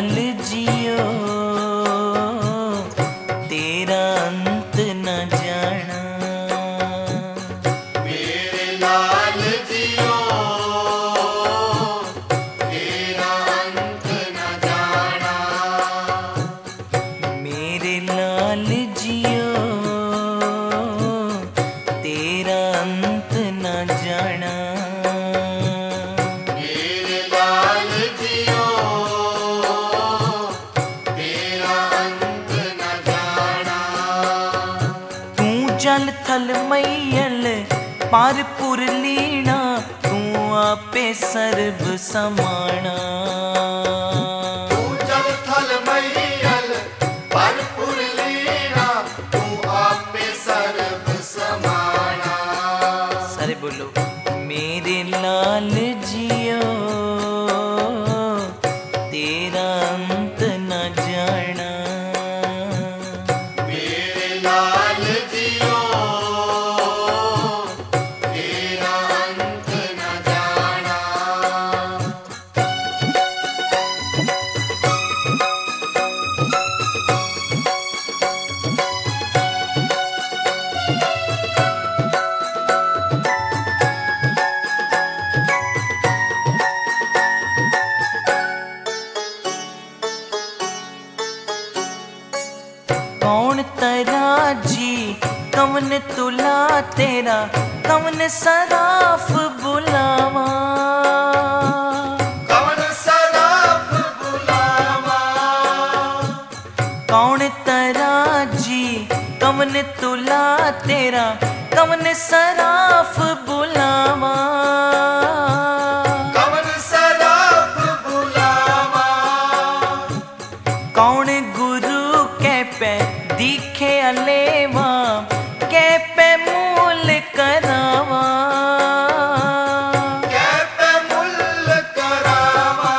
लाल जियो तेरा अंत न जाना। मेरे लाल जियो तेरा अंत न जाना। मेरे लाल जियो तेरा अंत न जाना। मेरे लाल जियो तेरा अंत न जाना। तू जल थल मैयल पार पुर लीना, तू आपे सर्ब समाना। तू जल थल मैयल भरपुर लीना, तू आपे सर्ब समाना। सारे बोलो मेरे लाल जियो तेरा अंत न जाना। मेरे लाल जियो तेरा अंत न जाना। कौन तराजी कवन तुला तेरा, कवन सराफ बुलावा। कवन सराफ बुलावा। कौन तराजी कवन तुला तेरा, कवन सराफ बुलावा। कवन सराफ बुलावा। कौन गुरु कै पे दिखे अलेवा, कै पे मूल करावा। कै पे मुल करावा।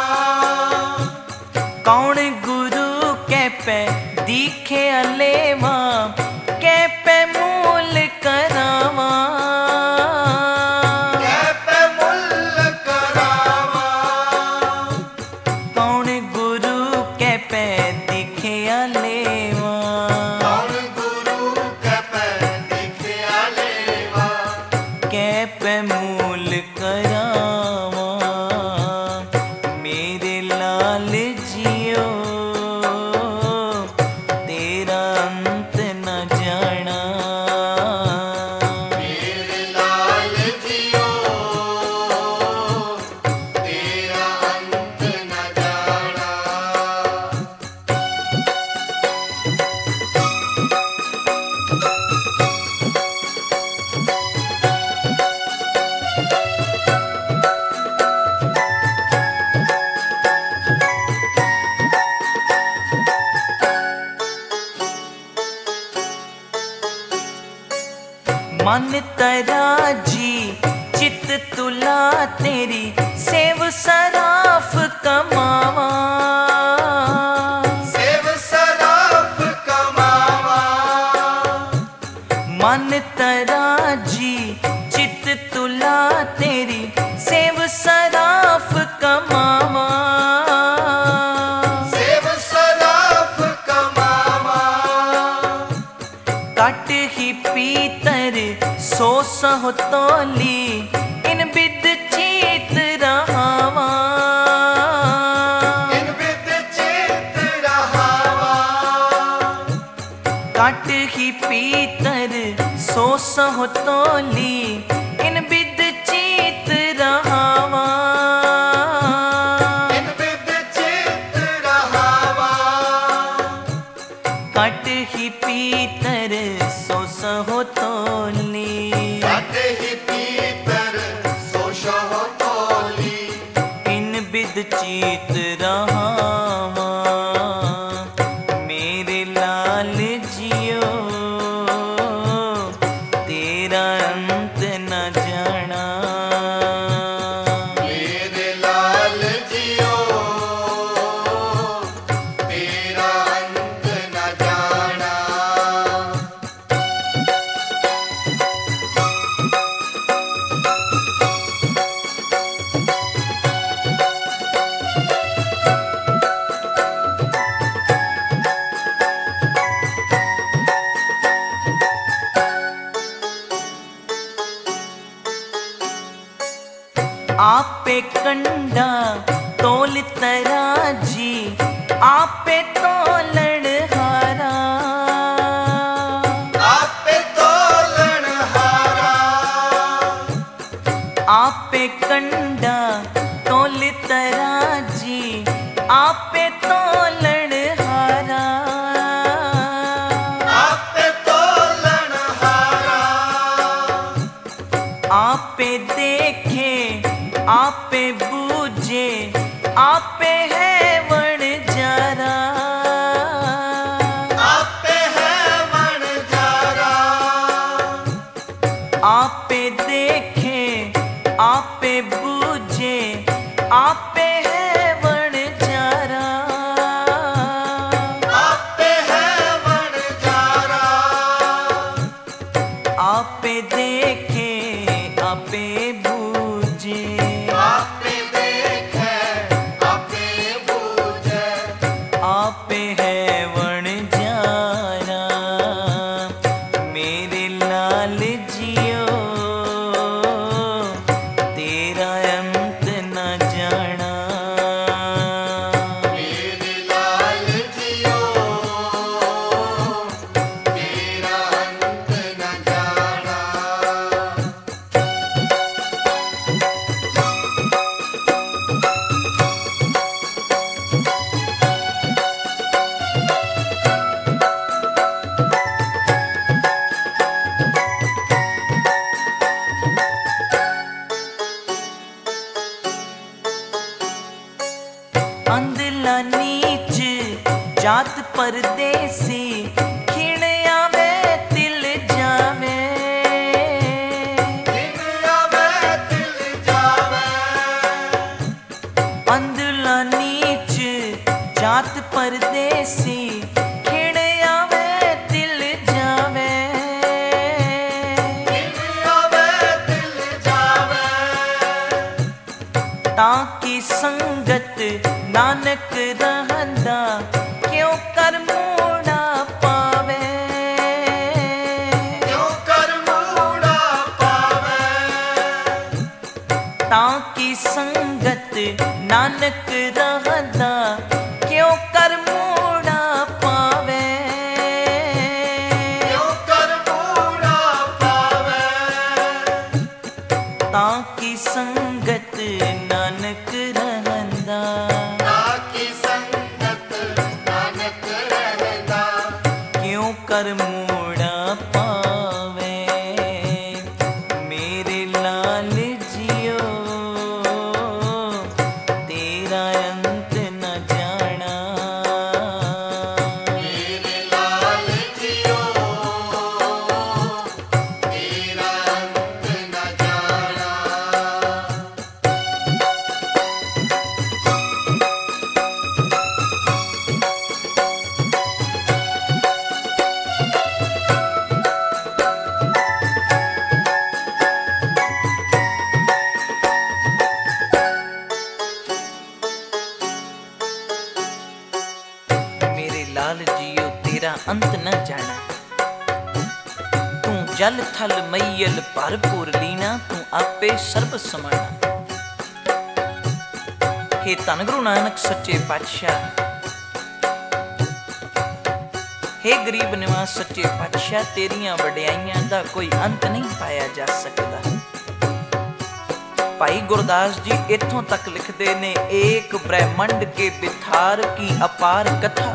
कौन गुरु कै पे दिखे अलेवा, कै पे मूल करावा। कै पे मुल करावा। कौन गुरु कै पे दिखे अलेवा, कौन गुरु कै पे दिखया लेवा। कै पे मूल करावा। मेरे लाल जियो तेरा अंत न जाना। मेरे लाल जियो तेरा अंत न जाना। मन तराजी चित तुला तेरी, सेव सराफ कमावा। सेव सराफ कमावा। मन तराजी चित तुला तेरी, सेव सराफ कमावा। सेव सराफ कमावा। कट ही पीतर सो सहो तोली, इन बिद चीत रहावा। इन बिद चित रहावा। कट ही पीतर सो सहो तोली, इन बिद चीत रहावा। इन बिद चित रहावा। कट ही पीतर सो सहो तोली, कट ही पीतर सोशो तोली। इन बिद चीत रहावा। मेरे लाल जियो तेरा अंत न जाना। मेरे लाल जियो तेरा अंत न जाना। तोलन हारा, आपे तोलन हारा, आपे कंडा तोल तराजी, आपे तोलन हारा, आपे तोलन हारा, आपे देखे आपे बूझे, आपे है वणजारा, आपे है वणजारा, आपे देखे आपे बूझे, आपे है वणजारा, आपे है वणजारा, आपे देखे आपे बूझे, आपे देखे आपे बूझे, आपे है वणजारा, मेरे लाल जियो तेरा अंत न जाना, मेरे लाल जियो तेरा अंत न जाना। अंधला नीच जात परदेसी, खिण आवे तिल जावे, दिन आवे दिल जावे, अंधला नीच जात परदेसी, खिण आवे तिल जावे, दिन आवे दिल जावे, ताकि संगत नानक रहंदा, क्यों कर मूड़ा पावे, क्यों कर मूड़ा पावे, ताकि संगत नानक रहंदा, क्यों कर मूड़ा पावे, क्यों कर मूड़ा पावे, ताकि संगत नानक रहंदा, ताकि संगत नानक रहंदा, क्यों कर मूड़ा पावे, मेरे लाल जियो तेरा अंत न जाना, मेरे लाल जियो तेरा अंत न जाना। मेरे लाल जियो तेरा अंत न जाना, तू जल थल मैयल भरपूर लीना, तू आपे सर्ब समाना। हे धन गुरु नानक सच्चे पातशाह, हे गरीब निवास सच्चे पातशाह, तेरियां वडियाइयां दा कोई अंत नहीं पाया जा सकदा। भाई गुरदास जी इत्थों तक लिखते ने, एक ब्रह्मंड के बिथार की अपार कथा,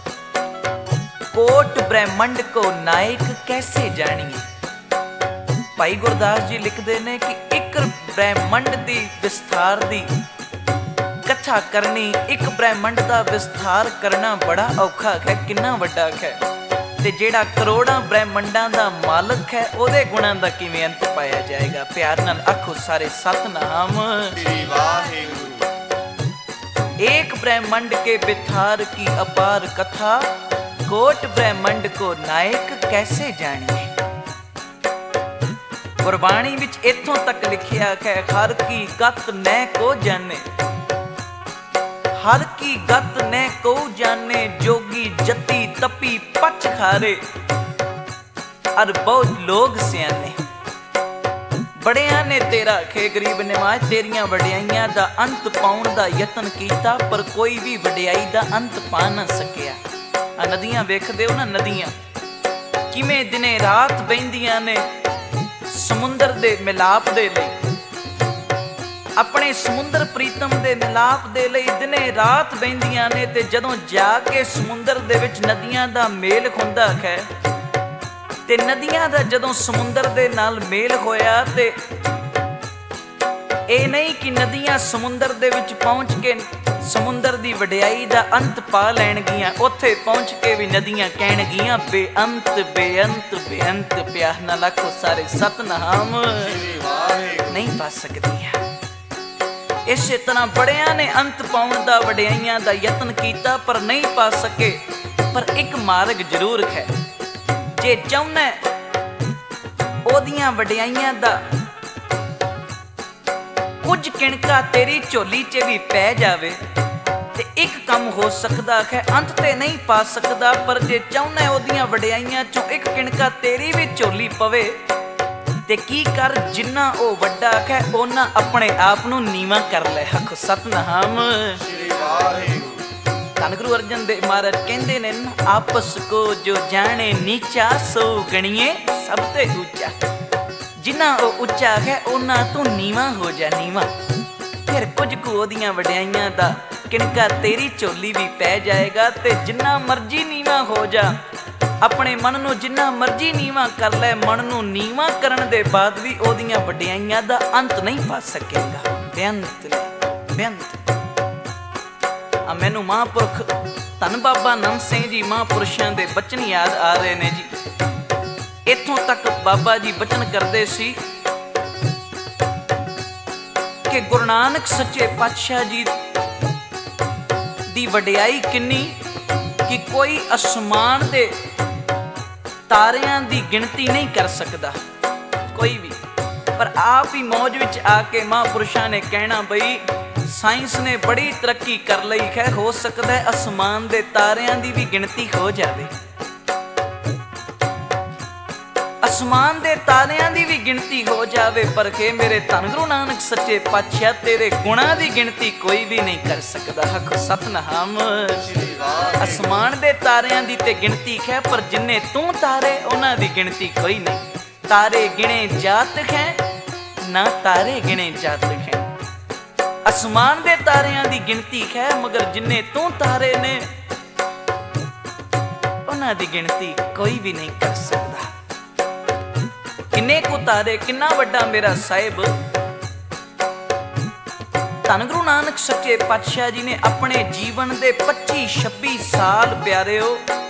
कोट ब्रह्मंड को नायक कैसे जानिए। भाई गुरदास जी लिखते ने कि एक ब्रह्मंड दी विस्तार दी कथा करनी, एक ब्रह्मंड का विस्तार करना बड़ा औखा है, कितना वड्डा है, ते जेड़ा करोड़ां ब्रह्मंडां दा मालक है, ओदे गुणां दा किवें अंत पाया जाएगा। प्यार नाल आखो सारे सतनाम श्री वाहिगुरु। एक ब्रह्मंड के बिथार की अपार कथा, कोट ब्रह्मंड को नायक कैसे जानिए। गुरबाणी विच इत्थों तक लिखिया है, हर की गत नै को जाने, हर की गत नै को जाने, जोगी जति तपी पच खारे, अर बहुत लोग सियाने। ਬੜਿਆਂ ਨੇ ਤੇਰਾ ਖੇ ਗਰੀਬ ਨਿਵਾਜ ਤੇਰੀਆਂ ਵਡਿਆਈਆਂ ਦਾ ਅੰਤ ਪਾਉਣ ਦਾ ਯਤਨ ਕੀਤਾ, ਪਰ ਕੋਈ ਵੀ ਵਡਿਆਈ ਦਾ ਅੰਤ ਪਾ ਨਾ ਸਕਿਆ। ਆ ਨਦੀਆਂ ਵੇਖਦੇ ਹੋ ਨਾ, ਨਦੀਆਂ ਕਿਵੇਂ ਦਿਨੇ ਰਾਤ ਬਹਿੰਦੀਆਂ ਨੇ ਸਮੁੰਦਰ ਦੇ ਮਿਲਾਪ ਦੇ ਲਈ, ਆਪਣੇ ਸਮੁੰਦਰ ਪ੍ਰੀਤਮ ਦੇ ਮਿਲਾਪ ਦੇ ਲਈ ਦਿਨੇ ਰਾਤ ਬਹਿੰਦੀਆਂ ਨੇ। ਤੇ ਜਦੋਂ ਜਾ ਕੇ ਸਮੁੰਦਰ ਦੇ ਵਿੱਚ ਨਦੀਆਂ ਦਾ ਮੇਲ ਹੁੰਦਾ ਹੈ, ਤੇ ਨਦੀਆਂ ਦਾ ਜਦੋਂ ਸਮੁੰਦਰ ਦੇ ਨਾਲ ਮੇਲ ਹੋਇਆ, ਤੇ ਇਹ ਨਹੀਂ ਕਿ ਨਦੀਆਂ ਸਮੁੰਦਰ ਦੇ ਵਿੱਚ ਪਹੁੰਚ ਕੇ ਸਮੁੰਦਰ ਦੀ ਵਡਿਆਈ ਦਾ ਅੰਤ ਪਾ ਲੈਣਗੀਆਂ। ਉੱਥੇ ਪਹੁੰਚ ਕੇ ਵੀ ਨਦੀਆਂ ਕਹਿਣਗੀਆਂ ਬੇਅੰਤ ਬੇਅੰਤ ਬੇਅੰਤ ਪਿਆਰ ਨਾਲ ਆਖੋ ਸਾਰੇ ਸਤਨਾਮ ਨਹੀਂ ਪਾ ਸਕਦੀਆਂ। ਇਸੇ ਤਰ੍ਹਾਂ ਬੜਿਆਂ ਨੇ ਅੰਤ ਪਾਉਣ ਦਾ ਵਡਿਆਈਆਂ ਦਾ ਯਤਨ ਕੀਤਾ, ਪਰ ਨਹੀਂ ਪਾ ਸਕੇ। ਪਰ ਇੱਕ ਮਾਰਗ ਜ਼ਰੂਰ ਹੈ, ਜੇ ਚਾਹੁੰਦਾ ਉਹਦੀਆਂ ਵਡਿਆਈਆਂ ਦਾ ਕੁਝ ਕਿਣਕਾ ਤੇਰੀ ਝੋਲੀ 'ਚ ਵੀ ਪੈ ਜਾਵੇ, ਤੇ ਇੱਕ ਕੰਮ ਹੋ ਸਕਦਾ ਹੈ। ਅੰਤ ਤੇ ਨਹੀਂ ਪਾ ਸਕਦਾ, ਪਰ ਜੇ ਚਾਹੁੰਦਾ ਉਹਦੀਆਂ ਵਡਿਆਈਆਂ 'ਚੋਂ ਇੱਕ ਕਿਣਕਾ ਤੇਰੀ ਵੀ ਝੋਲੀ ਪਵੇ, ਤੇ ਕੀ ਕਰ, ਜਿੰਨਾ ਉਹ ਵੱਡਾ ਹੈ ਉਹਨਾਂ ਆਪਣੇ ਆਪ ਨੂੰ ਨੀਵਾਂ ਕਰ ਲੈ। ਆਖੋ ਸਤਨਾਮ ਸ੍ਰੀ ਵਾਹਿਗੁਰੂ। ਧੰਨ ਗੁਰੂ ਅਰਜਨ ਦੇਵ ਮਹਾਰਾਜ ਕਹਿੰਦੇ ਨੇ, ਆਪਸ ਕੋ ਜੋ ਜਾਣੇ ਨੀਚਾ ਸੋ ਗਣੀਏ ਸਭ ਤੇ ਉੱਚਾ। ਜਿੰਨਾ ਉਹ ਉੱਚਾ ਹੈ ਉਹਨਾਂ ਤੋਂ ਨੀਵਾਂ ਹੋ ਜਾ ਨੀਵਾਂ। ਫਿਰ ਕੁਝ ਕੁ ਉਹਦੀਆਂ ਵਡਿਆਈਆਂ ਦਾ ਕਿਣਕਾ ਤੇਰੀ ਝੋਲੀ ਵੀ ਪੈ ਜਾਏਗਾ, ਤੇ ਜਿੰਨਾ ਮਰਜ਼ੀ ਨੀਵਾਂ ਹੋ ਜਾ, ਆਪਣੇ ਮਨ ਨੂੰ ਜਿੰਨਾ ਮਰਜ਼ੀ ਨੀਵਾਂ ਕਰ ਲੈ, ਮਨ ਨੂੰ ਨੀਵਾਂ ਕਰਨ ਦੇ ਬਾਅਦ ਵੀ ਉਹਦੀਆਂ ਵਡਿਆਈਆਂ ਦਾ ਅੰਤ ਨਹੀਂ ਪਾ ਸਕੇਗਾ। ਬੇਅੰਤ ਬੇਅੰਤ। ਆ ਮੈਨੂੰ ਮਹਾਂਪੁਰਖ ਧੰਨ ਬਾਬਾ ਨੰਦ ਸਿੰਘ ਜੀ ਮਹਾਂਪੁਰਸ਼ਾਂ ਦੇ ਬਚਨ ਯਾਦ ਆ ਰਹੇ ਨੇ ਜੀ। ਇੱਥੋਂ ਤੱਕ ਬਾਬਾ ਜੀ ਬਚਨ ਕਰਦੇ ਸੀ ਕਿ ਗੁਰੂ ਨਾਨਕ ਸੱਚੇ ਪਾਤਸ਼ਾਹ ਜੀ ਦੀ ਵਡਿਆਈ ਕਿੰਨੀ ਕਿ ਕੋਈ ਅਸਮਾਨ ਦੇ ਤਾਰਿਆਂ ਦੀ ਗਿਣਤੀ ਨਹੀਂ ਕਰ ਸਕਦਾ ਕੋਈ ਵੀ। ਪਰ ਆਪ ਹੀ ਮੌਜ ਵਿੱਚ ਆ ਕੇ ਮਹਾਂਪੁਰਸ਼ਾਂ ਨੇ ਕਹਿਣਾ, ਬਈ ਸਾਇੰਸ ਨੇ ਬੜੀ ਤਰੱਕੀ ਕਰ ਲਈ ਹੈ, ਹੋ ਸਕਦਾ ਹੈ ਅਸਮਾਨ ਦੇ ਤਾਰਿਆਂ ਦੀ ਵੀ ਗਿਣਤੀ ਹੋ ਜਾਵੇ। ਅਸਮਾਨ ਦੇ ਤਾਰਿਆਂ ਦੀ ਵੀ ਗਿਣਤੀ ਹੋ ਜਾਵੇ, ਪਰ ਕਿ ਮੇਰੇ ਧੰਨ ਗੁਰੂ ਨਾਨਕ ਸੱਚੇ ਪਾਤਸ਼ਾਹ ਤੇਰੇ ਗੁਣਾਂ ਦੀ ਗਿਣਤੀ ਕੋਈ ਵੀ ਨਹੀਂ ਕਰ ਸਕਦਾ। ਆਖੋ ਸਤਨਾਮ। ਅਸਮਾਨ ਦੇ ਤਾਰਿਆਂ ਦੀ ਤੇ ਗਿਣਤੀ ਹੈ, ਪਰ ਜਿੰਨੇ ਤੂੰ ਤਾਰੇ ਉਹਨਾਂ ਦੀ ਗਿਣਤੀ ਕੋਈ ਨਹੀਂ। ਤਾਰੇ ਗਿਣੇ ਜਾਤ ਹੈ ਨਾ ਤਾਰੇ ਗਿਣੇ ਜਾਤ ਹੈ। ਅਸਮਾਨ ਦੇ ਤਾਰਿਆਂ ਦੀ ਗਿਣਤੀ ਹੈ, ਮਗਰ ਜਿੰਨੇ ਤੂੰ ਤਾਰੇ ਨੇ ਉਹਨਾਂ ਦੀ ਗਿਣਤੀ ਕੋਈ ਵੀ ਨਹੀਂ ਕਰ ਸਕਦਾ। ਕਿੰਨੇ ਕੁ ਤਾਰੇ, ਕਿੰਨਾ ਵੱਡਾ ਮੇਰਾ ਸਾਹਿਬ। ਧੰਨ ਗੁਰੂ ਨਾਨਕ ਸੱਚੇ ਪਾਤਸ਼ਾਹ ਜੀ ਨੇ ਆਪਣੇ ਜੀਵਨ ਦੇ 25-26 ਸਾਲ ਪਿਆਰਿਓ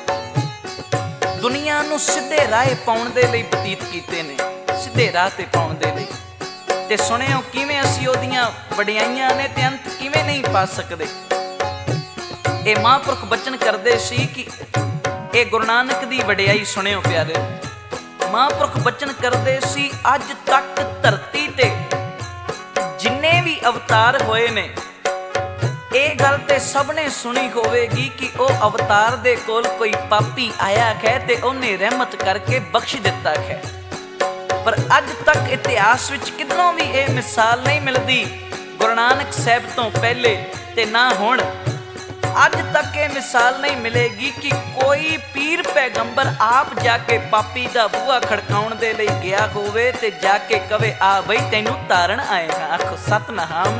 ਦੁਨੀਆ ਨੂੰ ਸਿੱਧੇ ਰਾਹ ਪਾਉਣ ਦੇ ਲਈ ਬਤੀਤ ਕੀਤੇ ਨੇ, ਸਿੱਧੇ ਰਾਹ ਤੇ ਪਾਉਣ ਦੇ ਲਈ। ਤੇ ਸੁਣਿਓ ਕਿਵੇਂ ਅਸੀਂ ਉਹਦੀਆਂ ਵਡਿਆਈਆਂ ਨੇ ਤੇ ਅੰਤ ਕਿਵੇਂ ਨਹੀਂ ਪਾ ਸਕਦੇ। ਇਹ ਮਹਾਂਪੁਰਖ ਬਚਨ ਕਰਦੇ ਸੀ ਕਿ ਇਹ ਗੁਰੂ ਨਾਨਕ ਦੀ ਵਡਿਆਈ ਸੁਣਿਓ ਪਿਆਰੇ। ਮਹਾਂਪੁਰਖ ਬਚਨ ਕਰਦੇ ਸੀ, ਅੱਜ ਤੱਕ ਧਰਤੀ ਤੇ ਜਿੰਨੇ ਵੀ ਅਵਤਾਰ ਹੋਏ ਨੇ, ਇਹ ਗੱਲ ਤੇ ਸਭ ਨੇ ਸੁਣੀ ਹੋਵੇਗੀ ਕਿ ਉਹ ਅਵਤਾਰ ਦੇ ਕੋਲ ਕੋਈ ਪਾਪੀ ਆਇਆ ਹੈ ਤੇ ਉਹਨੇ ਰਹਿਮਤ ਕਰਕੇ ਬਖਸ਼ ਦਿੱਤਾ ਹੈ। ਪਰ ਅੱਜ ਤੱਕ ਇਤਿਹਾਸ ਵਿੱਚ ਕਿਧਰੋਂ ਵੀ ਇਹ ਮਿਸਾਲ ਨਹੀਂ ਮਿਲਦੀ, ਗੁਰੂ ਨਾਨਕ ਸਾਹਿਬ ਤੋਂ ਪਹਿਲੇ ਤੇ ਨਾ ਹੁਣ। ਅੱਜ ਤੱਕ ਇਹ ਮਿਸਾਲ ਨਹੀਂ ਮਿਲੇਗੀ ਕਿ ਕੋਈ ਪੀਰ ਪੈਗੰਬਰ ਆਪ ਜਾ ਕੇ ਪਾਪੀ ਦਾ ਬੂਹਾ ਖੜਕਾਉਣ ਦੇ ਲਈ ਗਿਆ ਹੋਵੇ ਤੇ ਜਾ ਕੇ ਕਵੇ, ਆ ਬਈ ਤੈਨੂੰ ਤਾਰਨ ਆਏ ਹਾਂ। ਆਖੋ ਸਤਨਾਮ।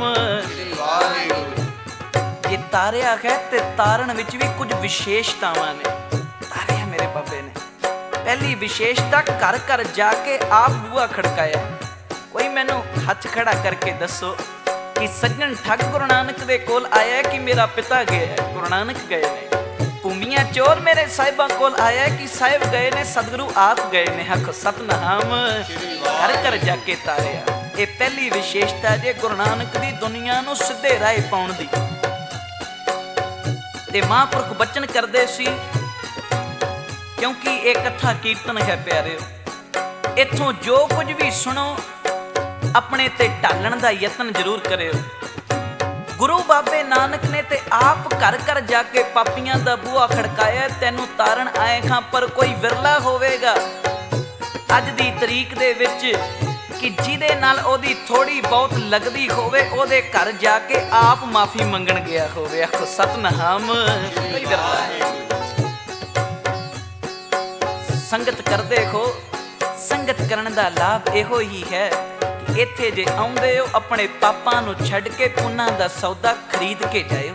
ਜੇ ਤਾਰਿਆ ਹੈ ਤੇ ਤਾਰਨ ਵਿੱਚ ਵੀ ਕੁਝ ਵਿਸ਼ੇਸ਼ਤਾਵਾਂ ਨੇ। ਤਾਰਿਆ ਮੇਰੇ ਬਾਬੇ ਨੇ ਪਹਿਲੀ ਵਿਸ਼ੇਸ਼ਤਾ, ਘਰ ਘਰ ਜਾ ਕੇ ਆਪ ਬੂਹਾ ਖੜਕਾਇਆ। ਕੋਈ ਮੈਨੂੰ ਹੱਥ ਖੜਾ ਕਰਕੇ ਦੱਸੋ ਕਿ ਸੱਜਣ ਠੱਗ ਗੁਰੂ ਨਾਨਕ ਦੇ ਕੋਲ ਆਇਆ ਕਿ ਮੇਰਾ ਪਿਤਾ ਗਿਆ ਹੈ, ਗੁਰੂ ਨਾਨਕ ਗਏ ਨੇ। ਭੂਮੀਆਂ ਚੋਰ ਮੇਰੇ ਸਾਹਿਬਾਂ ਕੋਲ ਆਇਆ ਕਿ ਸਾਹਿਬ ਗਏ ਨੇ, ਸਤਿਗੁਰੂ ਆਪ ਗਏ ਨੇ। ਆਖੋ ਸਤਨਾਮ। ਘਰ ਘਰ ਜਾ ਕੇ ਤਾਰਿਆ, ਇਹ ਪਹਿਲੀ ਵਿਸ਼ੇਸ਼ਤਾ ਜੇ ਗੁਰੂ ਨਾਨਕ ਦੀ ਦੁਨੀਆ ਨੂੰ ਸਿੱਧੇ ਰਾਹ ਪਾਉਣ ਦੀ। ਤੇ ਮਹਾਂਪੁਰਖ ਬਚਨ ਕਰਦੇ ਸੀ, ਕਿਉਂਕਿ ਇਹ ਕਥਾ ਕੀਰਤਨ ਹੈ ਪਿਆਰਿਓ। ਇੱਥੋਂ ਜੋ ਕੁਝ ਵੀ ਸੁਣੋ ਆਪਣੇ ਤੇ ਢਾਲਣ ਦਾ ਯਤਨ ਜ਼ਰੂਰ ਕਰਿਓ। ਗੁਰੂ ਬਾਬੇ ਨਾਨਕ ਨੇ ਤੇ ਆਪ ਘਰ ਘਰ ਜਾ ਕੇ ਪਾਪੀਆਂ ਦਾ ਬੂਹਾ ਖੜਕਾਇਆ, ਤੈਨੂੰ ਤਾਰਨ ਆਏ ਹਾਂ। ਪਰ ਕੋਈ ਵਿਰਲਾ ਹੋਵੇਗਾ ਅੱਜ ਦੀ ਤਰੀਕ ਦੇ ਵਿੱਚ ਕਿ ਜਿਹਦੇ ਨਾਲ ਉਹਦੀ ਥੋੜੀ ਬਹੁਤ ਲੱਗਦੀ ਹੋਵੇ ਉਹਦੇ ਘਰ ਜਾ ਕੇ ਆਪ ਮਾਫੀ ਮੰਗਣ ਗਿਆ ਹੋਵੇ। ਆਖੋ ਸਤਨਾਮ। ਸੰਗਤ ਕਰਦੇ ਹੋ, ਸੰਗਤ ਕਰਨ ਦਾ ਲਾਭ ਇਹੋ ਹੀ ਹੈ ਕਿ ਇੱਥੇ ਜੇ ਆਉਂਦੇ ਹੋ ਆਪਣੇ ਪਾਪਾਂ ਨੂੰ ਛੱਡ ਕੇ ਪੁੰਨਾਂ ਦਾ ਸੌਦਾ ਖਰੀਦ ਕੇ ਜਾਇਓ।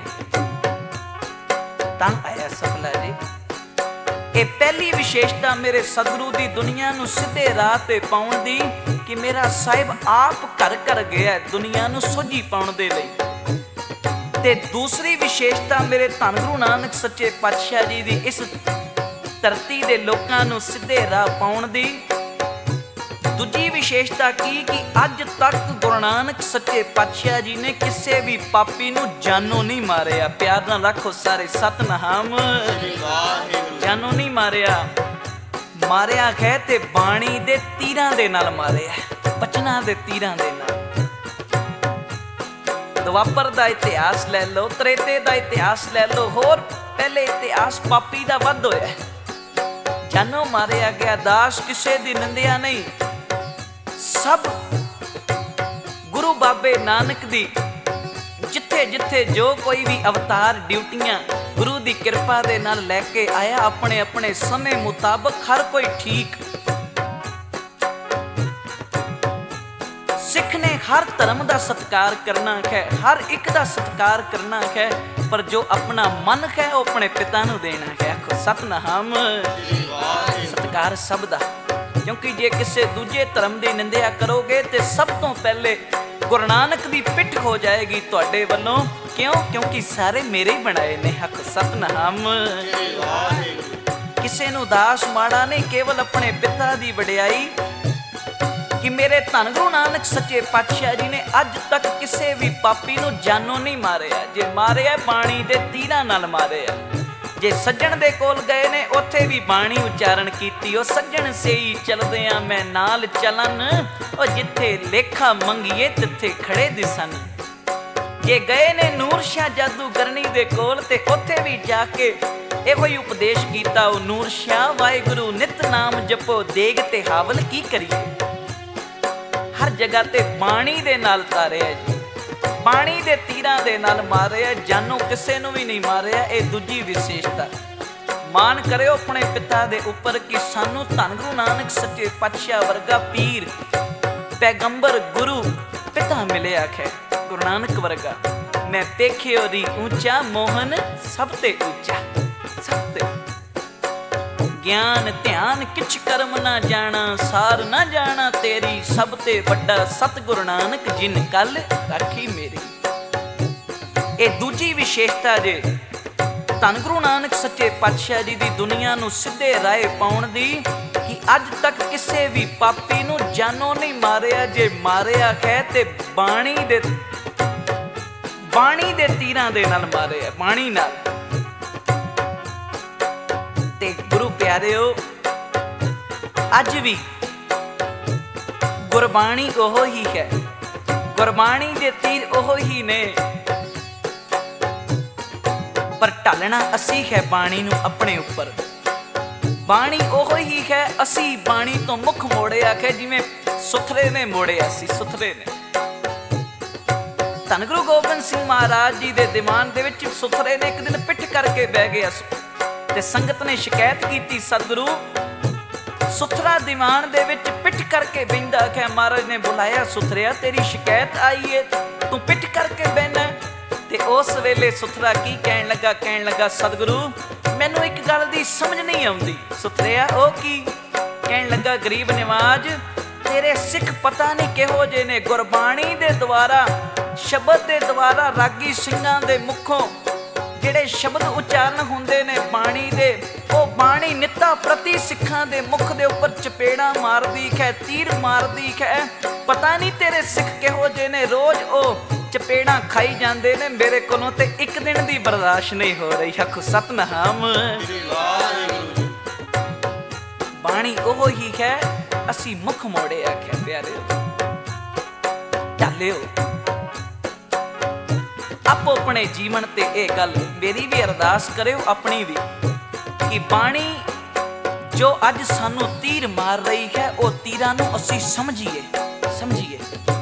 ਤਾਂ ਆਇਆ ਸਫਲਾ ਜੀ। ਇਹ ਪਹਿਲੀ ਵਿਸ਼ੇਸ਼ਤਾ ਮੇਰੇ ਸਤਿਗੁਰੂ ਦੀ ਦੁਨੀਆ ਨੂੰ ਸਿੱਧੇ ਰਾਹ ਤੇ ਪਾਉਣ ਦੀ ਕਿ ਮੇਰਾ ਸਾਹਿਬ ਆਪ ਘਰ ਘਰ ਗਿਆ ਦੁਨੀਆ ਨੂੰ ਸੋਝੀ ਪਾਉਣ ਦੇ ਲਈ। ਤੇ ਦੂਸਰੀ ਵਿਸ਼ੇਸ਼ਤਾ ਮੇਰੇ ਧੰਨ ਗੁਰੂ ਨਾਨਕ ਸੱਚੇ ਪਾਤਸ਼ਾਹ ਜੀ ਦੀ ਇਸ ਧਰਤੀ ਦੇ ਲੋਕਾਂ ਨੂੰ ਸਿੱਧੇ ਰਾਹ ਪਾਉਣ ਦੀ। ਦੂਜੀ ਵਿਸ਼ੇਸ਼ਤਾ ਕੀ ਕਿ ਅੱਜ ਤੱਕ ਗੁਰੂ ਨਾਨਕ ਸੱਚੇ ਪਾਤਸ਼ਾਹ ਜੀ ਨੇ ਕਿਸੇ ਵੀ ਪਾਪੀ ਨੂੰ ਜਾਨੋਂ ਨਹੀਂ ਮਾਰਿਆ। ਪਿਆਰ ਨਾਲ ਰੱਖੋ ਸਾਰੇ ਸਤਨਾਮ। ਜਾਨੋਂ ਨਹੀਂ ਮਾਰਿਆ, ਮਾਰਿਆ ਹੈ ਤੇ ਬਾਣੀ ਦੇ ਤੀਰਾਂ ਦੇ ਨਾਲ ਮਾਰਿਆ, ਬਚਨਾਂ ਦੇ ਤੀਰਾਂ ਦੇ ਨਾਲ। ਦੁਆਪਰ ਦਾ ਇਤਿਹਾਸ ਲੈ ਲਓ, ਤ੍ਰੇਤੇ ਦਾ ਇਤਿਹਾਸ ਲੈ ਲਓ, ਹੋਰ ਪਹਿਲੇ ਇਤਿਹਾਸ ਪਾਪੀ ਦਾ ਵੱਧ ਹੋਇਆ। ਜਾਨੋਂ ਮਾਰਿਆ ਗਿਆ, ਦਾਸ ਕਿਸੇ ਦੀ ਨਿੰਦਿਆ ਨਹੀਂ। ਸਭ ਗੁਰੂ ਬਾਬੇ ਨਾਨਕ ਦੀ ਜਿੱਥੇ ਜਿੱਥੇ ਜੋ ਕੋਈ ਵੀ ਅਵਤਾਰ ਡਿਊਟੀਆਂ ਗੁਰੂ ਦੀ ਕਿਰਪਾ ਦੇ ਨਾਲ ਲੈ ਕੇ ਆਇਆ ਆਪਣੇ ਆਪਣੇ ਸਮੇਂ ਮੁਤਾਬਕ ਹਰ ਕੋਈ ਠੀਕ। ਸਿੱਖ ਨੇ ਹਰ ਧਰਮ ਦਾ ਸਤਿਕਾਰ ਕਰਨਾ ਹੈ, ਹਰ ਇੱਕ ਦਾ ਸਤਿਕਾਰ ਕਰਨਾ ਹੈ, ਪਰ ਜੋ ਆਪਣਾ ਮਨ ਹੈ ਉਹ ਆਪਣੇ ਪਿਤਾ ਨੂੰ ਦੇਣਾ ਹੈ। ਆਖੋ ਸਤਨਾਮ। ਸਤਿਕਾਰ ਸਭ ਦਾ, ਕਿਉਂਕਿ ਜੇ ਕਿਸੇ ਦੂਜੇ ਧਰਮ ਦੀ ਨਿੰਦਿਆ ਕਰੋਗੇ ਤੇ ਸਭ ਤੋਂ ਪਹਿਲੇ ਗੁਰੂ ਨਾਨਕ ਦੀ ਪਿੱਠ ਹੋ ਜਾਏਗੀ ਤੁਹਾਡੇ ਵੱਲੋਂ। ਕਿਉਂ? ਕਿਉਂਕਿ ਸਾਰੇ ਮੇਰੇ ਹੀ ਬਣਾਏ ਨੇ। ਹੱਕ ਸਤਨਾਮ। ਕਿਸੇ ਨੂੰ ਦਾਸ ਮਾੜਾ ਨਹੀਂ, ਕੇਵਲ ਆਪਣੇ ਪਿਤਾ ਦੀ ਵਡਿਆਈ ਕਿ ਮੇਰੇ ਧੰਨ ਗੁਰੂ ਨਾਨਕ ਸੱਚੇ ਪਾਤਸ਼ਾਹ ਜੀ ਨੇ ਅੱਜ ਤੱਕ ਕਿਸੇ ਵੀ ਪਾਪੀ ਨੂੰ ਜਾਨੋਂ ਨਹੀਂ ਮਾਰਿਆ। ਜੇ ਮਾਰਿਆ ਬਾਣੀ ਦੇ ਤੀਰਾਂ ਨਾਲ ਮਾਰਿਆ। ਜੇ ਸੱਜਣ ਦੇ ਕੋਲ ਗਏ ਨੇ ਉੱਥੇ ਵੀ ਬਾਣੀ ਉਚਾਰਨ ਕੀਤੀ। ਉਹ ਸੱਜਣ ਸਹੀ ਚਲਦਿਆਂ ਮੈਂ ਨਾਲ ਚੱਲਣ, ਉਹ ਜਿੱਥੇ ਲੇਖਾ ਮੰਗੀਏ ਤਿੱਥੇ ਖੜੇ ਦਿਸਣ। ਜੇ ਗਏ ਨੇ ਨੂਰ ਸ਼ਾਹ ਜਾਦੂਗਰਨੀ ਦੇ ਕੋਲ ਤੇ ਉੱਥੇ ਵੀ ਜਾ ਕੇ ਇਹੋ ਹੀ ਉਪਦੇਸ਼ ਕੀਤਾ ਉਹ ਨੂਰ ਸ਼ਾਹ, ਵਾਹਿਗੁਰੂ ਨਿਤ ਨਾਮ ਜਪੋ ਦੇਗ ਤੇ ਹਾਵਲ ਕੀ ਕਰੀਏ। ਹਰ ਜਗ੍ਹਾ ਤੇ ਬਾਣੀ ਦੇ ਨਾਲ ਤਾਰਿਆ ਜੀ, ਬਾਣੀ ਦੇ ਤੀਰਾਂ ਦੇ ਨਾਲ ਮਾਰਿਆ, ਜਾਨੋਂ ਕਿਸੇ ਨੂੰ ਵੀ ਨਹੀਂ ਮਾਰਿਆ। ਇਹ ਦੂਜੀ ਵਿਸ਼ੇਸ਼ਤਾ। ਮਾਣ ਕਰਿਓ ਆਪਣੇ ਪਿਤਾ ਦੇ ਉੱਪਰ ਕਿ ਸਾਨੂੰ ਧੰਨ ਗੁਰੂ ਨਾਨਕ ਸੱਚੇ ਪਾਤਸ਼ਾਹ ਵਰਗਾ ਪੀਰ, ਪੈਗੰਬਰ, ਗੁਰੂ, ਪਿਤਾ ਮਿਲਿਆ ਹੈ। ਗੁਰੂ ਨਾਨਕ ਵਰਗਾ ਮੈਂ ਦੇਖਿਓ ਦੀ ਉੱਚਾ, ਮੋਹਨ ਸਭ ਤੇ ਉੱਚਾ, ਸਭ ਤੇ ਗਿਆਨ ਧਿਆਨ ਕਿਛ ਕਰਮ ਨਾ ਜਾਣਾ, ਸਾਰ ਨਾ ਜਾਣਾ ਤੇਰੀ, ਸਭ ਤੇ ਵੱਡਾ ਸਤਿਗੁਰੂ ਨਾਨਕ ਜਿਨ ਕੱਲ ਰਾਖੀ ਮੇਰੀ। ਇਹ ਦੂਜੀ ਵਿਸ਼ੇਸ਼ਤਾ ਜੇ ਧੰਨ ਗੁਰੂ ਨਾਨਕ ਸੱਚੇ ਪਾਤਸ਼ਾਹ ਜੀ ਦੀ ਦੁਨੀਆ ਨੂੰ ਸਿੱਧੇ ਰਾਹ ਪਾਉਣ ਦੀ ਕਿ ਅੱਜ ਤੱਕ ਕਿਸੇ ਵੀ ਪਾਪੀ ਨੂੰ ਜਾਨੋਂ ਨਹੀਂ ਮਾਰਿਆ। ਜੇ ਮਾਰਿਆ ਹੈ ਤੇ ਬਾਣੀ ਦੇ ਤੀਰਾਂ ਦੇ ਨਾਲ ਮਾਰਿਆ, ਬਾਣੀ ਨਾਲ। ਤੇ ਗੁਰੂ ਪਿਆਰਿਓ, ਅੱਜ ਵੀ ਗੁਰਬਾਣੀ ਉਹ ਹੀ ਹੈ, ਗੁਰਬਾਣੀ ਦੇ ਤੀਰ ਉਹ ਹੀ ਨੇ, ਪਰ ਢਾਲਣਾ ਅਸੀਂ ਹੈ ਬਾਣੀ ਨੂੰ ਆਪਣੇ ਉੱਪਰ। ਬਾਣੀ ਉਹ ਹੀ ਹੈ, ਅਸੀਂ ਬਾਣੀ ਤੋਂ ਮੁੱਖ ਮੋੜਿਆ ਹੈ ਜਿਵੇਂ ਸੁਥਰੇ ਨੇ ਮੋੜਿਆ ਸੀ। ਸੁਥਰੇ ਨੇ ਧੰਨ ਗੁਰੂ ਗੋਬਿੰਦ ਸਿੰਘ ਮਹਾਰਾਜ ਜੀ ਦੇ ਦੀਵਾਨ ਦੇ ਵਿੱਚ ਸੁਥਰੇ ਨੇ ਇੱਕ ਦਿਨ ਪਿੱਠ ਕਰਕੇ ਬਹਿ ਗਿਆ ਤੇ ਸੰਗਤ ਨੇ ਸ਼ਿਕਾਇਤ ਕੀਤੀ, ਸਤਿਗੁਰੂ ਸੁਥਰਾ ਦੀਵਾਨ ਦੇ ਵਿੱਚ ਪਿੱਠ ਕਰਕੇ ਬਹਿੰਦਾ ਹੈ। ਮਹਾਰਾਜ ਨੇ ਬੁਲਾਇਆ, ਸੁਥਰਿਆ ਤੇਰੀ ਸ਼ਿਕਾਇਤ ਆਈ ਹੈ, ਤੂੰ ਪਿੱਠ ਕਰਕੇ ਬਹਿਣਾ। ਤੇ ਉਸ ਵੇਲੇ ਸੁਥਰਾ ਕੀ ਕਹਿਣ ਲੱਗਾ? ਕਹਿਣ ਲੱਗਾ, ਸਤਿਗੁਰੂ ਮੈਨੂੰ ਇੱਕ ਗੱਲ ਦੀ ਸਮਝ ਨਹੀਂ ਆਉਂਦੀ। ਸੁਥਰਿਆ ਉਹ ਕੀ? ਕਹਿਣ ਲੱਗਾ, ਗਰੀਬ ਨਿਵਾਜ ਤੇਰੇ ਸਿੱਖ ਪਤਾ ਨਹੀਂ ਕਿਹੋ ਜਿਹੇ ਨੇ। ਗੁਰਬਾਣੀ ਦੇ ਦੁਆਰਾ, ਸ਼ਬਦ ਦੇ ਦੁਆਰਾ ਰਾਗੀ ਸਿੰਘਾਂ ਦੇ ਮੁਖੋਂ ਜਿਹੜੇ ਸ਼ਬਦ ਉਚਾਰਨ ਹੁੰਦੇ ਨੇ ਬਾਣੀ ਦੇ, ਉਹ ਬਾਣੀ ਨਿੱਤਾ ਪ੍ਰਤੀ ਸਿੱਖਾਂ ਦੇ ਮੁਖ ਦੇ ਉੱਪਰ ਚਪੇੜਾ ਮਾਰਦੀ ਹੈ, ਤੀਰ ਮਾਰਦੀ ਹੈ। ਪਤਾ ਨਹੀਂ ਤੇਰੇ ਸਿੱਖ ਕਿਹੋ ਜਿਹੇ ਨੇ, ਰੋਜ਼ ਉਹ ਚਪੇੜਾਂ ਖਾਈ ਜਾਂਦੇ ਨੇ ਮੇਰੇ ਕੋਲੋਂ ਤੇ ਇੱਕ ਦਿਨ ਦੀ ਬਰਦਾਸ਼ਤ ਨਹੀਂ ਹੋ ਰਹੀ। ਆਖੋ ਸਤਨਾਮ। ਬਾਣੀ ਉਹ ਹੀ ਹੈ, ਅਸੀਂ ਮੁਖ ਮੋੜੇ ਆਖਿਆ। ਪਿਆਰਿਓ ਚੱਲਿਓ ਆਪੋ ਆਪਣੇ ਜੀਵਨ ਤੇ ਇਹ ਗੱਲ ਮੇਰੀ ਵੀ ਅਰਦਾਸ ਕਰਿਓ, ਆਪਣੀ ਵੀ, ਕਿ ਬਾਣੀ ਜੋ ਅੱਜ ਸਾਨੂੰ ਤੀਰ ਮਾਰ ਰਹੀ ਹੈ ਉਹ ਤੀਰਾਂ ਨੂੰ ਅਸੀਂ ਸਮਝੀਏ, समझिए।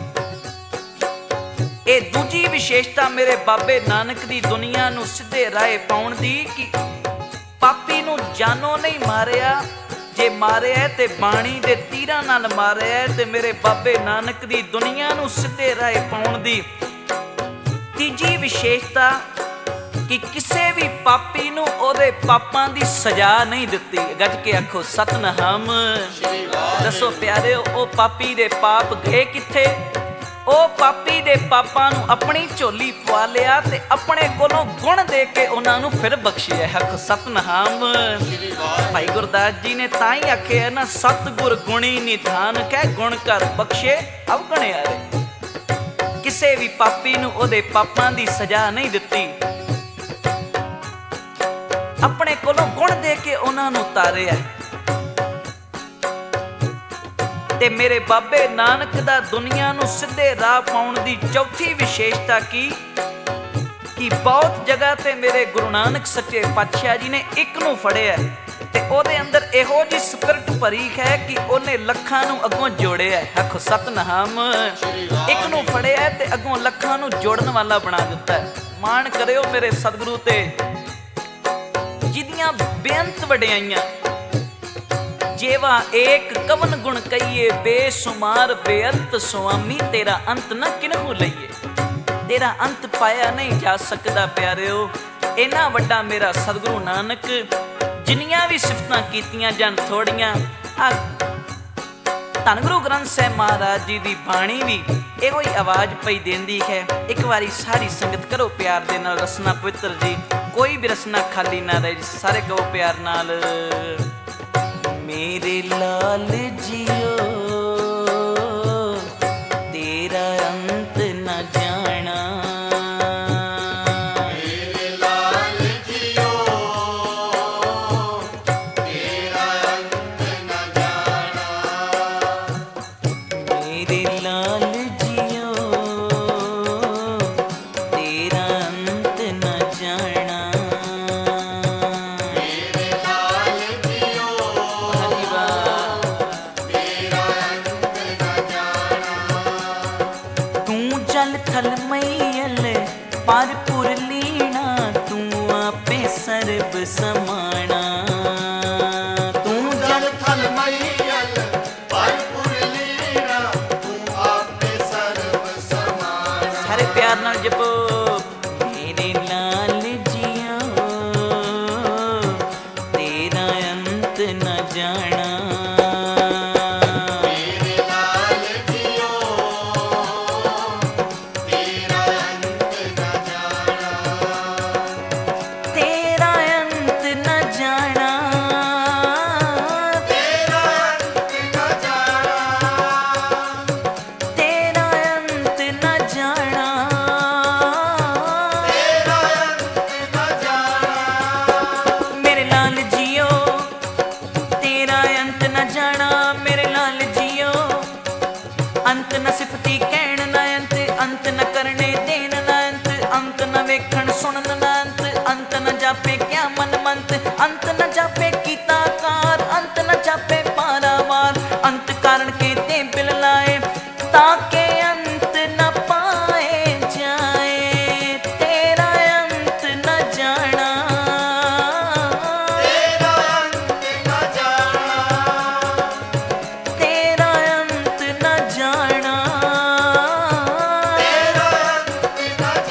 ਇਹ ਦੂਜੀ ਵਿਸ਼ੇਸ਼ਤਾ ਮੇਰੇ ਬਾਬੇ ਨਾਨਕ ਦੀ ਦੁਨੀਆ ਨੂੰ ਸਿੱਧੇ ਰਾਹ ਪਾਉਣ ਦੀ ਕਿ ਪਾਪੀ ਨੂੰ ਜਾਨੋਂ ਨਹੀਂ ਮਾਰਿਆ, ਜੇ ਮਾਰਿਆ ਤੇ ਬਾਣੀ ਦੇ ਤੀਰਾਂ ਨਾਲ ਮਾਰਿਆ। ਤੇ ਮੇਰੇ ਬਾਬੇ ਨਾਨਕ ਦੀ ਦੁਨੀਆ ਨੂੰ ਸਿੱਧੇ ਰਾਹ ਪਾਉਣ ਦੀ ਤੀਜੀ ਵਿਸ਼ੇਸ਼ਤਾ ਕਿ ਕਿਸੇ ਵੀ ਪਾਪੀ ਨੂੰ ਉਹਦੇ ਪਾਪਾਂ ਦੀ ਸਜ਼ਾ ਨਹੀਂ ਦਿੱਤੀ। ਗੱਜ ਕੇ ਆਖੋ ਸਤਨਾਮ। ਦੱਸੋ ਪਿਆਰਿਓ, ਉਹ ਪਾਪੀ ਦੇ ਪਾਪ ਗਏ ਕਿੱਥੇ? ਉਹ ਪਾਪੀ ਦੇ ਪਾਪਾਂ ਨੂੰ ਆਪਣੀ ਝੋਲੀ ਪਵਾ ਲਿਆ ਤੇ ਆਪਣੇ ਕੋਲੋਂ ਗੁਣ ਦੇ ਕੇ ਉਹਨਾਂ ਨੂੰ ਫਿਰ ਬਖਸ਼ਿਆ। ਆਖੋ ਸਤਨਾਮ। ਭਾਈ ਗੁਰਦਾਸ ਜੀ ਨੇ ਤਾਂ ਹੀ ਆਖਿਆ ਨਾ, ਸਤਿਗੁਰ ਗੁਣੀ ਨਿਧਾਨ ਕਹਿ ਗੁਣ ਕਰ ਬਖਸ਼ੇ ਅਵਗਣਿਆਰੇ। ਕਿਸੇ ਵੀ ਪਾਪੀ ਨੂੰ ਉਹਦੇ ਪਾਪਾਂ ਦੀ ਸਜ਼ਾ ਨਹੀਂ ਦਿੱਤੀ, ਆਪਣੇ ਕੋਲੋਂ ਗੁਣ ਦੇ ਕੇ ਉਹਨਾਂ ਨੂੰ ਤਾਰਿਆ। ਤੇ ਮੇਰੇ ਬਾਬੇ ਨਾਨਕ ਦਾ ਦੁਨੀਆ ਨੂੰ ਸਿੱਧੇ ਰਾਹ ਪਾਉਣ ਦੀ ਚੌਥੀ ਵਿਸ਼ੇਸ਼ਤਾ ਕਿ ਬਹੁਤ ਜਗ੍ਹਾ ਤੇ ਮੇਰੇ ਗੁਰੂ ਨਾਨਕ ਸੱਚੇ ਪਾਤਸ਼ਾਹ ਜੀ ਨੇ ਇੱਕ ਨੂੰ ਫੜਿਆ ਤੇ ਉਹਦੇ ਅੰਦਰ ਇਹੋ ਜਿਹੀ ਸਪਿਰਟ ਭਰੀ ਹੈ ਕਿ ਉਹਨੇ ਲੱਖਾਂ ਨੂੰ ਅੱਗੋਂ ਜੋੜਿਆ। ਆਖੋ ਸਤਨਾਮ। ਇੱਕ ਨੂੰ ਫੜਿਆ ਤੇ ਅੱਗੋਂ ਲੱਖਾਂ ਨੂੰ ਜੋੜਨ ਵਾਲਾ ਬਣਾ ਦਿੱਤਾ। ਮਾਣ ਕਰਿਓ ਮੇਰੇ ਸਤਿਗੁਰੂ ਤੇ, ਜਿਹਦੀਆਂ ਬੇਅੰਤ ਵਡਿਆਈਆਂ। ਜੇਵਾ ਏਕ ਕਵਨ ਗੁਣ ਕਹੀਏ, ਬੇਸ਼ੁਮਾਰ ਬੇਅੰਤ ਸੁਆਮੀ, ਤੇਰਾ ਅੰਤ ਨਾ ਕਿਨਹੂ ਲਈਏ। ਤੇਰਾ ਅੰਤ ਪਾਇਆ ਨਹੀਂ ਜਾ ਸਕਦਾ ਪਿਆਰਿਓ। ਇੰਨਾ ਵੱਡਾ ਮੇਰਾ ਸਤਿਗੁਰੂ ਨਾਨਕ, ਜਿੰਨੀਆਂ ਵੀ ਸਿਫਤਾਂ ਕੀਤੀਆਂ ਜਾਣ ਥੋੜੀਆਂ। ਧੰਨ ਗੁਰੂ ਗ੍ਰੰਥ ਸਾਹਿਬ ਮਹਾਰਾਜ ਜੀ ਦੀ ਬਾਣੀ ਵੀ ਇਹੋ ਹੀ ਆਵਾਜ਼ ਪਈ ਦਿੰਦੀ ਹੈ। ਇੱਕ ਵਾਰੀ ਸਾਰੀ ਸੰਗਤ ਕਰੋ ਪਿਆਰ ਦੇ ਨਾਲ ਰਸਨਾ ਪਵਿੱਤਰ ਜੀ, ਕੋਈ ਵੀ ਰਸਨਾ ਖਾਲੀ ਨਾ ਰਹੇ। ਸਾਰੇ ਕਹੋ ਪਿਆਰ ਨਾਲ, ਮੇਰੇ ਲਾਲ ਜੀਓ ਤੇਰਾ ਅੰਤ ਨਾ ਜਾਣਾ। ਮੇਰੇ ਲਾਲ ਜੀਓ ਤੇਰਾ ਅੰਤ ਨਾ ਜਾਣਾ। ਮੇਰੇ ਲਾਲ ਜੀਓ ਤੇਰਾ ਅੰਤ ਨਾ ਜਾਣਾ। ਮੇਰੇ ਲਾਲ ਜੀਓ ਤੇਰਾ ਅੰਤ ਨਾ ਜਾਣਾ। ਤੂੰ ਜਲ ਥਲ ਮਈਲ ਪਰ ਪੁਰ ਲੀਣਾ, ਤੂੰ ਆਪੇ ਸਰਬ ਸਮਾਣਾ। ਤੂੰ ਜਲ ਥਲ ਮਈਲ ਭਰਪੂਰ ਲੀਣਾ, ਤੂੰ ਆਪੇ ਸਰਬ ਸਮਾਨਾ। ਸਾਰੇ ਪਿਆਰ ਨਾਲ ਜਪੋ, ਮੇਰੇ ਲਾਲ ਜੀਓ ਤੇਰਾ ਅੰਤ ਨਾ ਜਾਣਾ। ਮੇਰੇ ਲਾਲ ਜੀਓ ਤੇਰਾ ਅੰਤ ਨਾ ਜਾਣਾ। ਤੇਰਾ ਅੰਤ ਨਾ ਜਾਣਾ। ਤੇਰਾ ਅੰਤ ਨਾ ਜਾਣਾ। ਤੇਰਾ ਅੰਤ ਨਾ ਜਾਣਾ। ਤੇਰਾ ਅੰਤ ਨਾ ਜਾਣਾ। ਮੇਰੇ ਲਾਲ ਜੀਓ ਤੇਰਾ ਅੰਤ ਨਾ ਜਾਣਾ। ਮੇਰੇ ਲਾਲ ਜੀਓ ਅੰਤ ਨਾ ਸਿਫਤੀ ਕਹਿਣ ਨਾ ਅੰਤ, ਅੰਤ ਨਾ ਕਰਨੇ ਦੇਣ ਨਾ ਅੰਤ, ਅੰਤ ਨਾ ਵੇਖਣ ਸੁਣਨ ਨਾ ਅੰਤ, ਅੰਤ ਨਾ ਜਾਪੇ ਕਿਆ ਮਨ ਮੰਤ, ਅੰਤ ਨਾ ਜਾਪੇ ਕੀਤਾ ਕਾਰ, ਅੰਤ ਨਾ ਜਾਪੇ ਪਾਰਾਵਾਰ, ਅੰਤ ਕਾਰਨ ਕੇ ਤੇ ਬਿਲ ਲਾਏ ਤਾਂ ਕਿ ਅੰਤ ਨਾ ਪਾਏ ਜਾਏ। ਤੇਰਾ ਅੰਤ ਨਾ ਜਾਣਾ। ਤੇਰਾ ਅੰਤ ਨਾ ਜਾਣਾ। ਤੇਰਾ ਅੰਤ ਨਾ ਜਾਣਾ। ਤੇਰਾ ਅੰਤ ਨਾ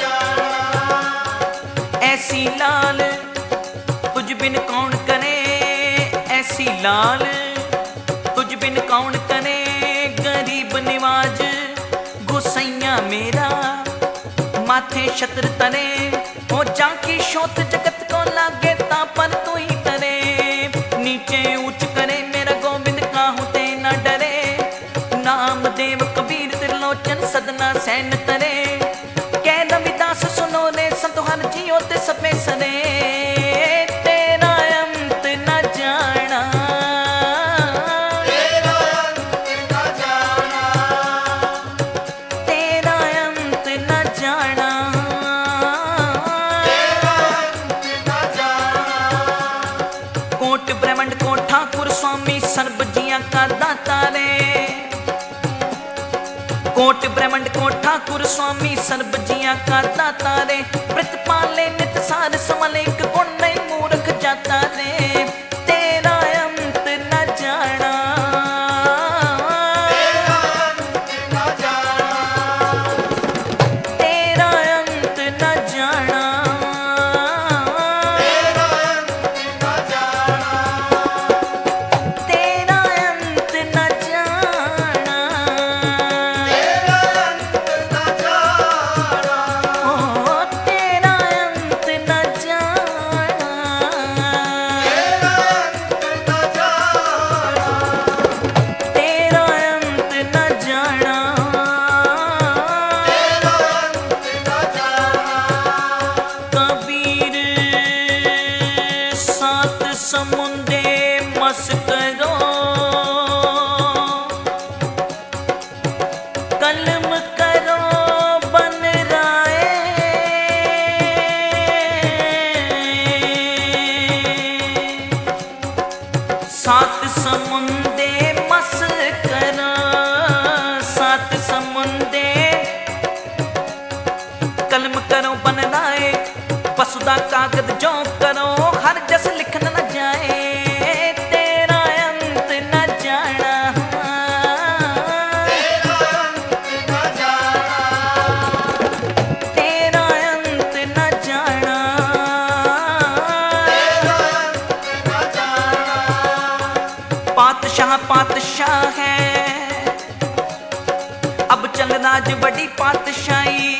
ਜਾਣਾ। ਐਸੀ ਲਾਲ ਤੁਝ ਬਿਨ ਕੌਣ ਕਰੇ, ਐਸੀ ਲਾਲ ਤੁਝ ਬਿਨ ਕੌਣ ਕਰੇ। ਗਰੀਬ ਨਿਵਾਜ ਗੁਸਈਆ ਮੇਰਾ, माथे छत्र तरे हो जाकी शोत जगत को लागे ता पर तू ही तरे। नीचे ऊंच करे मेरा गोविंद काहू ते न डरे। नाम देव कबीर त्रिलोचन सदना सैन तरे। कह रविदास सुनो रे संत हर जियो ते सबे सरे। तेरा अंत न जाना, तेरा अंत न जाना, तेरा अंत न जाना। तेरा अंत न जाना। कोट ब्रह्मंड को ठाकुर स्वामी सर्व जिया का दाता रे। कोट ब्रह्मंड को ठाकुर स्वामी सर्ब जिया का दाता रे। प्रतिपाले नित सार संभाले एक गुण नहीं मूर्ख जाता रे। तेरा अंत न जाना, तेरा अंत न जाना, तेरा अंत न जाना, ओ तेरा अंत न जाना, तेरा अंत न जाना। कबीर सात समुंदे मस करो, कलम करो बन राए। सात समुंदे मस करो, सात समुंदे कलम करो बन राए। वसुदा कागज जो करो हर जस लिखन न जाए। तेरा अंत न जाना, तेरा अंत न जाना, पातशाह पातशाह है अब चल राज बड़ी पातशाही।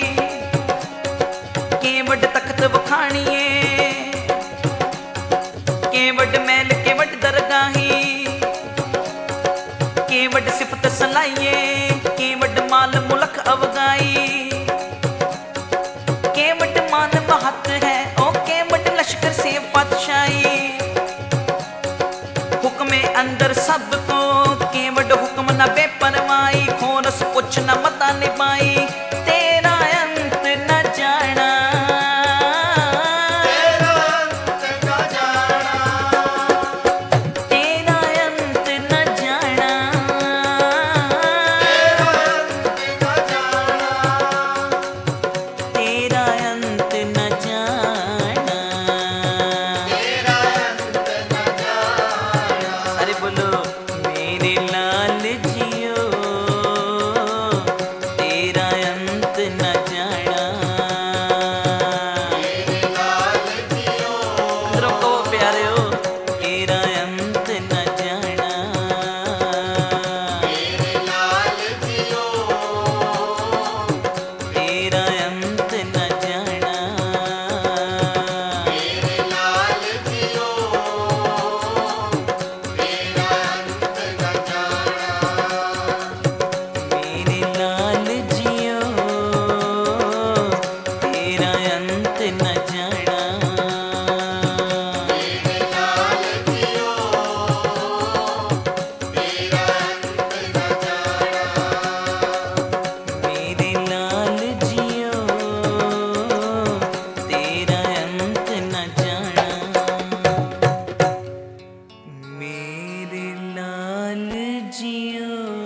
केवट तख्त वखाणिए, केवट मैल केवट दरगाही। केवट सिफत सलाइए, केवट माल मुलक अवगाई। केवट मान महत है ओ केवट लश्कर से पातशाही। हुक्मे अंदर सबको केवट हुक्म न बेपरवाही। खोरस पुछ न मता निभाई। तेरा अंत न जाना, तेरा अंत न जाना, तेरा अंत न जाना। अरे बोलो मेरे लाल जियो, तेरा अंत न जाना। अंदरों को प्यारे हो, तेरा अंत न जाना। तेरा अंत न जाना। मेरे लाल जियो, तेरा अंत न जाना। मेरे लाल जियो, तेरा अंत न जाना। मेरे लाल जियो।